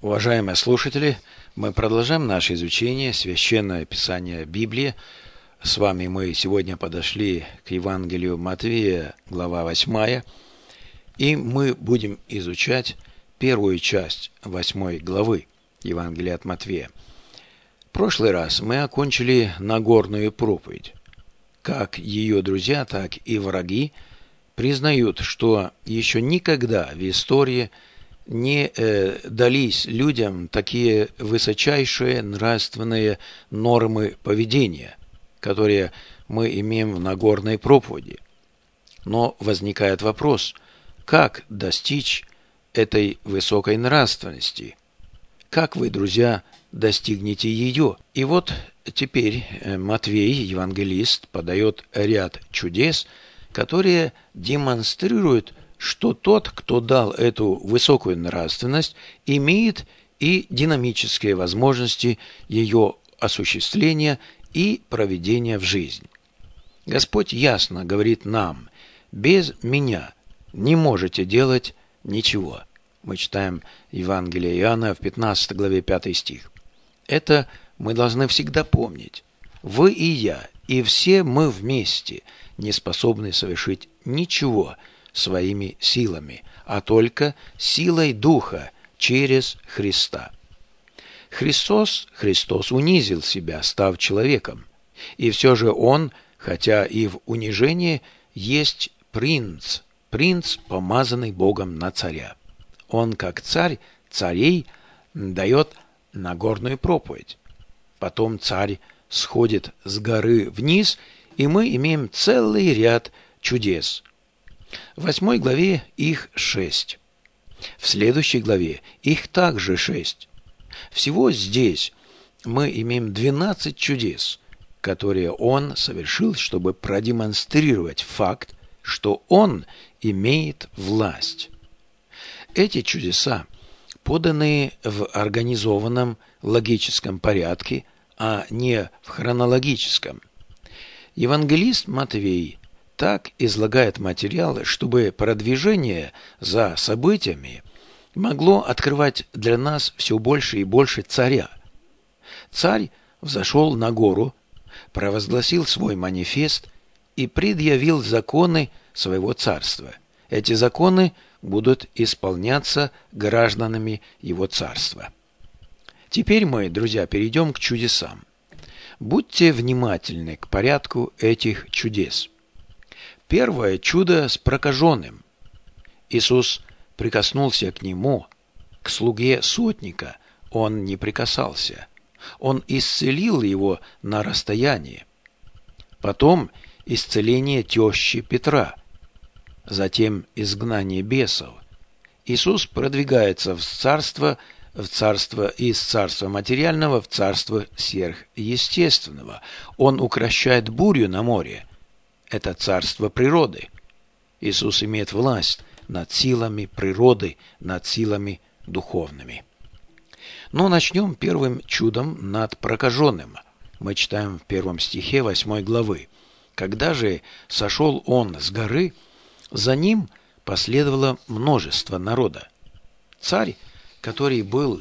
Уважаемые слушатели, мы продолжаем наше изучение Священного Писания Библии. С вами мы сегодня подошли к Евангелию Матвея, глава 8, и мы будем изучать первую часть 8 главы Евангелия от Матвея. В прошлый раз мы окончили Нагорную проповедь. Как ее друзья, так и враги признают, что еще никогда в истории не дались людям такие высочайшие нравственные нормы поведения, которые мы имеем в Нагорной проповеди. Но возникает вопрос, как достичь этой высокой нравственности? Как вы, друзья, достигнете ее? И вот теперь Матвей, евангелист, подает ряд чудес, которые демонстрируют, что тот, кто дал эту высокую нравственность, имеет и динамические возможности ее осуществления и проведения в жизнь. Господь ясно говорит нам: без меня не можете делать ничего. Мы читаем Евангелие Иоанна в 15 главе 5 стих. Это мы должны всегда помнить. Вы и я, и все мы вместе не способны совершить ничего своими силами, а только силой Духа через Христа. Христос унизил себя, став человеком, и все же Он, хотя и в унижении, есть принц, помазанный Богом на царя. Он, как царь царей, дает Нагорную проповедь. Потом царь сходит с горы вниз, и мы имеем целый ряд чудес. В 8 главе их 6. В следующей главе их также 6. Всего здесь мы имеем 12 чудес, которые он совершил, чтобы продемонстрировать факт, что он имеет власть. Эти чудеса поданы в организованном логическом порядке, а не в хронологическом. Евангелист Матвей так излагает материалы, чтобы продвижение за событиями могло открывать для нас все больше и больше царя. Царь взошел на гору, провозгласил свой манифест и предъявил законы своего царства. Эти законы будут исполняться гражданами его царства. Теперь мы, друзья, перейдем к чудесам. Будьте внимательны к порядку этих чудес. Первое чудо с прокаженным. Иисус прикоснулся к нему, к слуге сотника он не прикасался. Он исцелил его на расстоянии. Потом исцеление тещи Петра. Затем изгнание бесов. Иисус продвигается из царства материального в царство сверхъестественного. Он укрощает бурю на море. Это царство природы. Иисус имеет власть над силами природы, над силами духовными. Но начнем первым чудом над прокаженным. Мы читаем в 1 стихе 8 главы. «Когда же сошел он с горы, за ним последовало множество народа». Царь, который был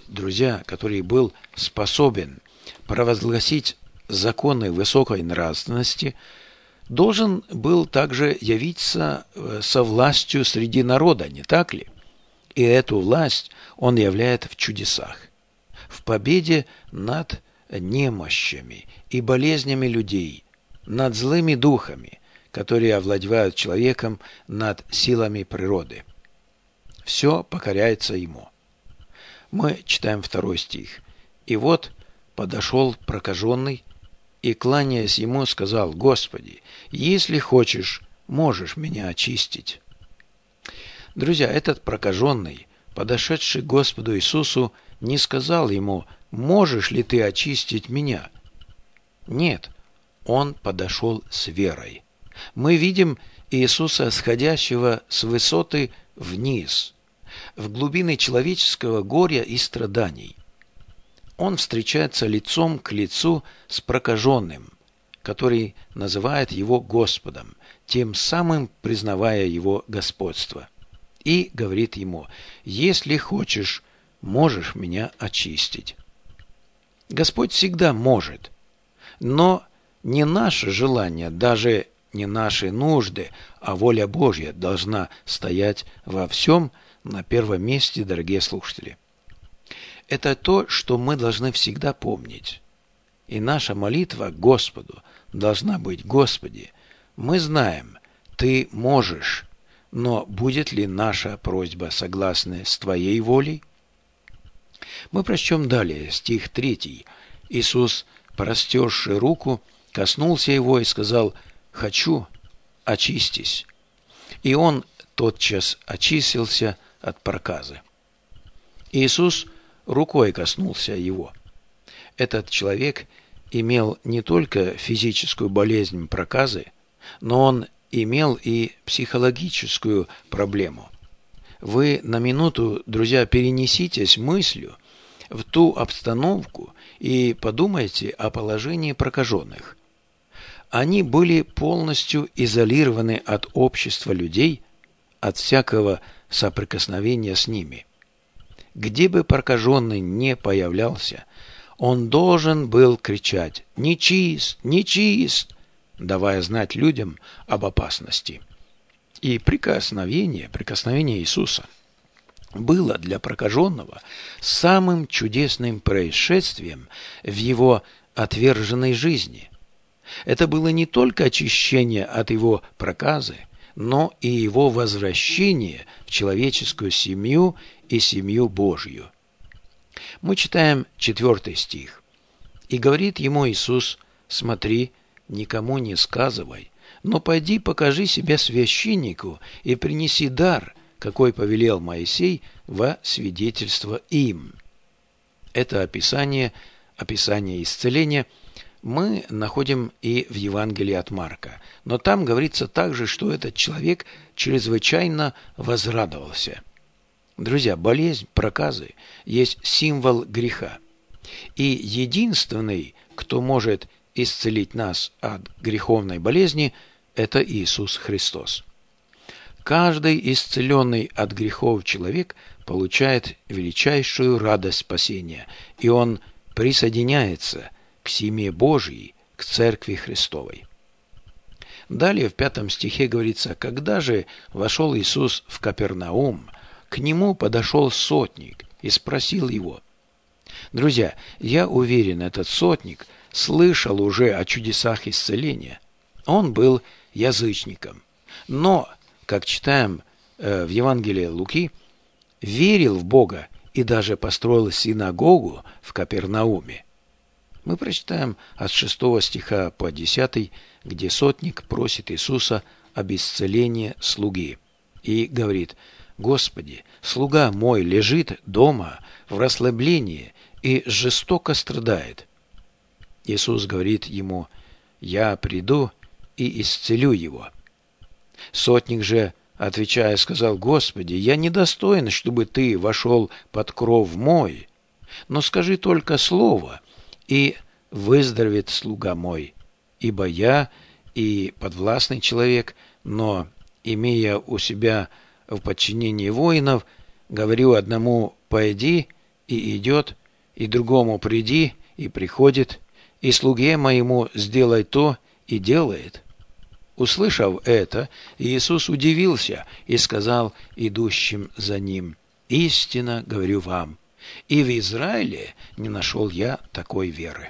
способен провозгласить законы высокой нравственности, должен был также явиться со властью среди народа, не так ли? И эту власть он являет в чудесах, в победе над немощами и болезнями людей, над злыми духами, которые овладевают человеком, над силами природы. Все покоряется ему. Мы читаем 2 стих. «И вот подошел прокаженный, и, кланяясь ему, сказал: Господи, если хочешь, можешь меня очистить». Друзья, этот прокаженный, подошедший к Господу Иисусу, не сказал ему: «Можешь ли ты очистить меня?» Нет, он подошел с верой. Мы видим Иисуса, сходящего с высоты вниз, в глубины человеческого горя и страданий. Он встречается лицом к лицу с прокаженным, который называет его Господом, тем самым признавая его господство. И говорит ему: «Если хочешь, можешь меня очистить». Господь всегда может, но не наше желание, даже не наши нужды, а воля Божья должна стоять во всем на первом месте, дорогие слушатели. Это то, что мы должны всегда помнить. И наша молитва к Господу должна быть: «Господи, мы знаем, Ты можешь, но будет ли наша просьба согласна с Твоей волей?» Мы прочтем далее, стих 3. Иисус, простерши руку, коснулся его и сказал: «Хочу, очистись». И он тотчас очистился от проказы. Иисус рукой коснулся его. Этот человек имел не только физическую болезнь проказы, но он имел и психологическую проблему. Вы на минуту, друзья, перенеситесь мыслью в ту обстановку и подумайте о положении прокаженных. Они были полностью изолированы от общества людей, от всякого соприкосновения с ними. Где бы прокаженный не появлялся, он должен был кричать: «Нечист! Нечист!», давая знать людям об опасности. И прикосновение Иисуса было для прокаженного самым чудесным происшествием в его отверженной жизни. Это было не только очищение от его проказы, но и его возвращение в человеческую семью и семью Божью. Мы читаем 4 стих. «И говорит ему Иисус: смотри, никому не сказывай, но пойди покажи себя священнику и принеси дар, какой повелел Моисей, во свидетельство им». Это описание исцеления мы находим и в Евангелии от Марка. Но там говорится также, что этот человек чрезвычайно возрадовался. Друзья, болезнь проказы есть символ греха. И единственный, кто может исцелить нас от греховной болезни, это Иисус Христос. Каждый исцеленный от грехов человек получает величайшую радость спасения, и он присоединяется к семье Божьей, к Церкви Христовой. Далее в 5 стихе говорится: «Когда же вошел Иисус в Капернаум, к нему подошел сотник и спросил его». Друзья, я уверен, этот сотник слышал уже о чудесах исцеления. Он был язычником, но, как читаем в Евангелии Луки, верил в Бога и даже построил синагогу в Капернауме. Мы прочитаем от 6 стиха по 10, где сотник просит Иисуса об исцелении слуги и говорит: «Господи, слуга мой лежит дома в расслаблении и жестоко страдает». Иисус говорит ему: «Я приду и исцелю его». Сотник же, отвечая, сказал: «Господи, я недостоин, чтобы ты вошел под кров мой, но скажи только слово, и выздоровеет слуга мой, ибо я и подвластный человек, но, имея у себя в подчинении воинов, говорю одному: пойди, и идет, и другому: приди, и приходит, и слуге моему: сделай то, и делает». Услышав это, Иисус удивился и сказал идущим за ним: «Истинно говорю вам, и в Израиле не нашел я такой веры».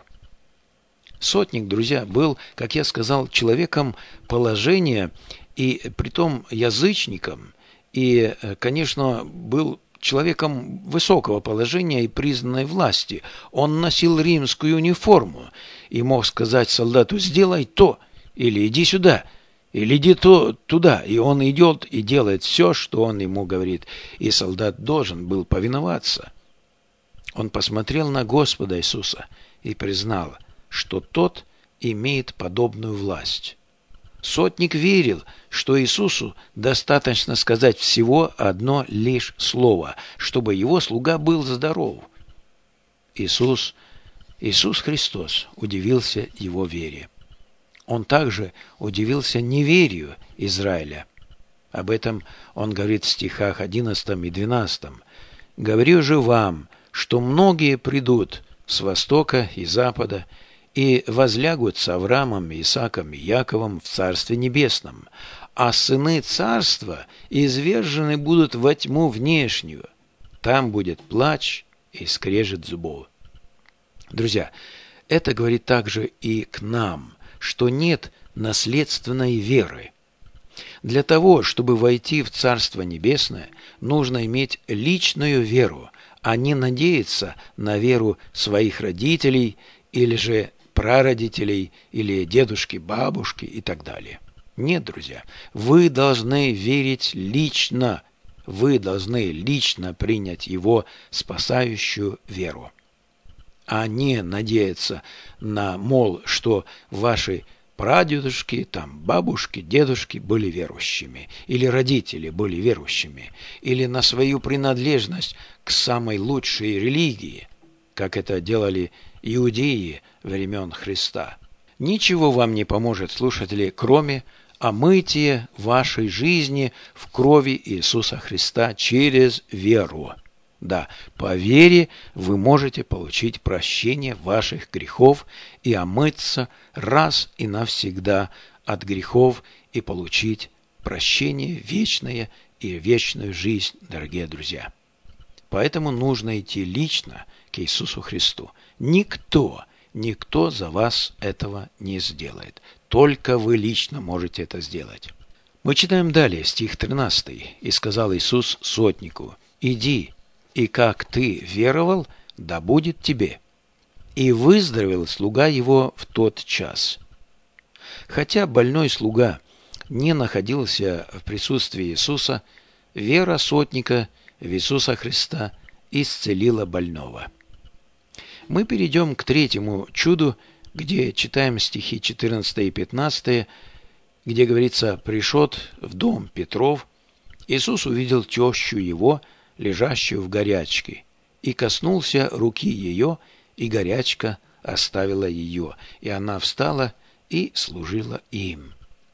Сотник, друзья, был, как я сказал, человеком положения, и притом язычником, и, конечно, был человеком высокого положения и признанной власти. Он носил римскую униформу и мог сказать солдату: «Сделай то», или «Иди сюда», или «Иди туда», и он идет и делает все, что он ему говорит, и солдат должен был повиноваться. Он посмотрел на Господа Иисуса и признал, что тот имеет подобную власть. Сотник верил, что Иисусу достаточно сказать всего одно лишь слово, чтобы его слуга был здоров. Иисус Христос удивился его вере. Он также удивился неверию Израиля. Об этом он говорит в стихах 11 и 12. Говорю же вам, что многие придут с востока и запада и возлягут с Авраамом, Исааком и Яковом в Царстве Небесном, а сыны Царства извержены будут во тьму внешнюю. Там будет плач и скрежет зубов». Друзья, это говорит также и к нам, что нет наследственной веры. Для того, чтобы войти в Царство Небесное, нужно иметь личную веру, а не надеяться на веру своих родителей или же прародителей, или дедушки, бабушки и так далее. Нет, друзья, вы должны верить лично, вы должны лично принять Его спасающую веру, а не надеяться на, мол, что ваши прадедушки, там, бабушки, дедушки были верующими, или родители были верующими, или на свою принадлежность к самой лучшей религии, как это делали иудеи времен Христа. Ничего вам не поможет, слушатели, кроме омытия вашей жизни в крови Иисуса Христа через веру. Да, по вере вы можете получить прощение ваших грехов и омыться раз и навсегда от грехов и получить прощение вечное и вечную жизнь, дорогие друзья. Поэтому нужно идти лично к Иисусу Христу. Никто за вас этого не сделает. Только вы лично можете это сделать. Мы читаем далее, стих 13. «И сказал Иисус сотнику: иди, и как ты веровал, да будет тебе. И выздоровел слуга его в тот час». Хотя больной слуга не находился в присутствии Иисуса, вера сотника в Иисуса Христа исцелила больного. Мы перейдем к третьему чуду, где читаем стихи 14 и 15, где говорится: «Пришед в дом Петров, Иисус увидел тещу его, лежащую в горячке, и коснулся руки ее, и горячка оставила ее, и она встала и служила им».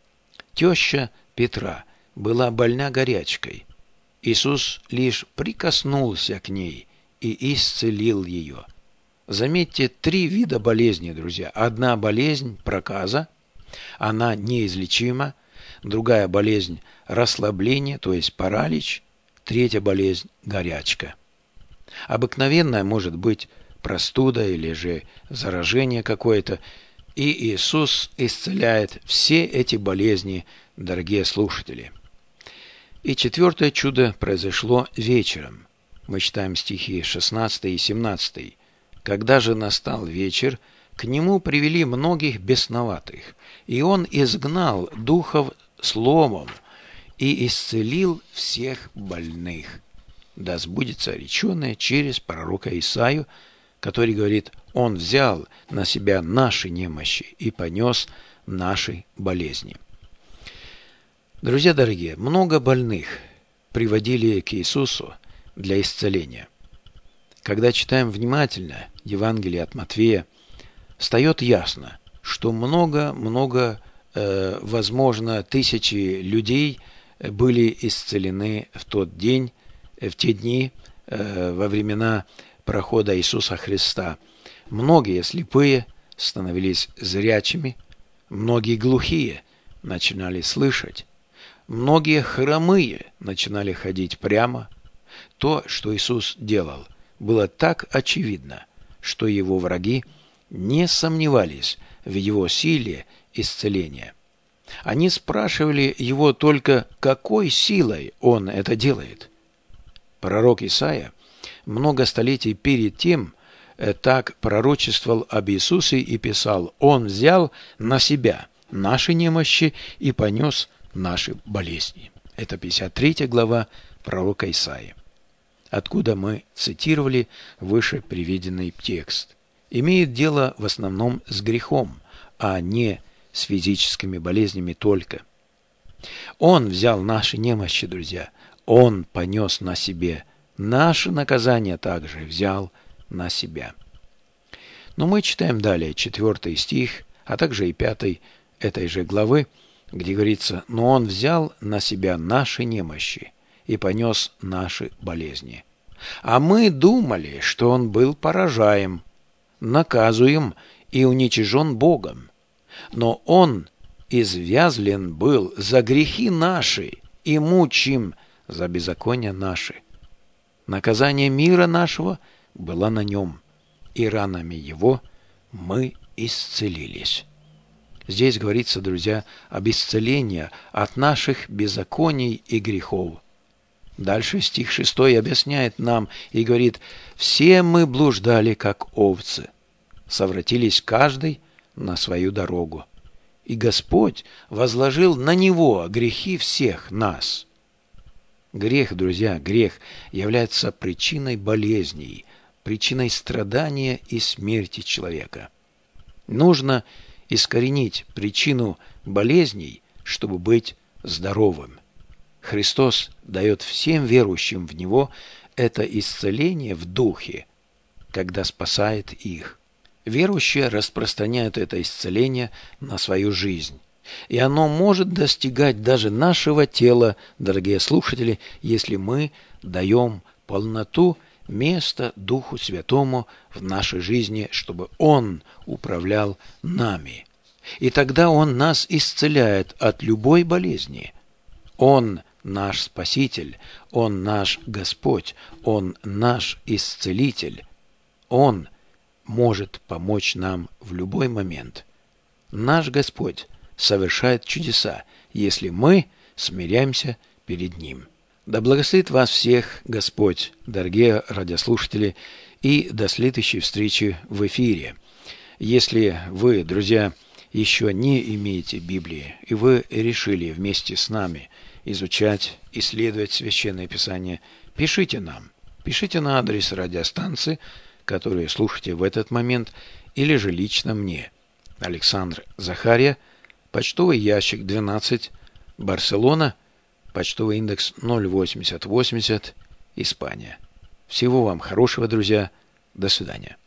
Теща Петра была больна горячкой. Иисус лишь прикоснулся к ней и исцелил ее. Заметьте, 3 вида болезни, друзья. Одна болезнь – проказа, она неизлечима. Другая болезнь – расслабление, то есть паралич. Третья болезнь – горячка. Обыкновенная может быть простуда или же заражение какое-то. И Иисус исцеляет все эти болезни, дорогие слушатели. И 4 чудо произошло вечером. Мы читаем стихи 16 и 17. «Когда же настал вечер, к нему привели многих бесноватых, и он изгнал духов словом и исцелил всех больных». Да сбудется реченое через пророка Исаию, который говорит: «Он взял на себя наши немощи и понес наши болезни». Друзья дорогие, много больных приводили к Иисусу для исцеления. Когда читаем внимательно Евангелие от Матфея, стает ясно, что возможно, тысячи людей были исцелены в тот день, в те дни, во времена прохода Иисуса Христа. Многие слепые становились зрячими, многие глухие начинали слышать, многие хромые начинали ходить прямо. То, что Иисус делал, было так очевидно, что его враги не сомневались в его силе исцеления. Они спрашивали его только, какой силой он это делает. Пророк Исаия много столетий перед тем так пророчествовал об Иисусе и писал: «Он взял на себя наши немощи и понес наши болезни». Это 53 глава пророка Исаии, откуда мы цитировали выше приведенный текст. Имеет дело в основном с грехом, а не с физическими болезнями только. Он взял наши немощи, друзья. Он понес на себе. Наше наказание также взял на себя. Но мы читаем далее 4 стих, а также и 5 этой же главы, где говорится: «Но Он взял на себя наши немощи и понес наши болезни». А мы думали, что он был поражаем, наказуем и уничижен Богом. Но он извязлен был за грехи наши и мучим за беззакония наши. Наказание мира нашего было на нем, и ранами его мы исцелились. Здесь говорится, друзья, об исцелении от наших беззаконий и грехов. Дальше стих 6 объясняет нам и говорит: «Все мы блуждали, как овцы, совратились каждый на свою дорогу, и Господь возложил на Него грехи всех нас». Грех, друзья, грех является причиной болезней, причиной страдания и смерти человека. Нужно искоренить причину болезней, чтобы быть здоровым. Христос дает всем верующим в Него это исцеление в духе, когда спасает их. Верующие распространяют это исцеление на свою жизнь. И оно может достигать даже нашего тела, дорогие слушатели, если мы даем полноту места Духу Святому в нашей жизни, чтобы Он управлял нами. И тогда Он нас исцеляет от любой болезни. Он наш Спаситель, Он наш Господь, Он наш Исцелитель. Он может помочь нам в любой момент. Наш Господь совершает чудеса, если мы смиряемся перед Ним. Да благословит вас всех Господь, дорогие радиослушатели, и до следующей встречи в эфире. Если вы, друзья, еще не имеете Библии, и вы решили вместе с нами изучать, исследовать Священное Писание, пишите нам. Пишите на адрес радиостанции, которую слушаете в этот момент, или же лично мне. Александр Захария, почтовый ящик 12, Барселона, почтовый индекс 08080, Испания. Всего вам хорошего, друзья. До свидания.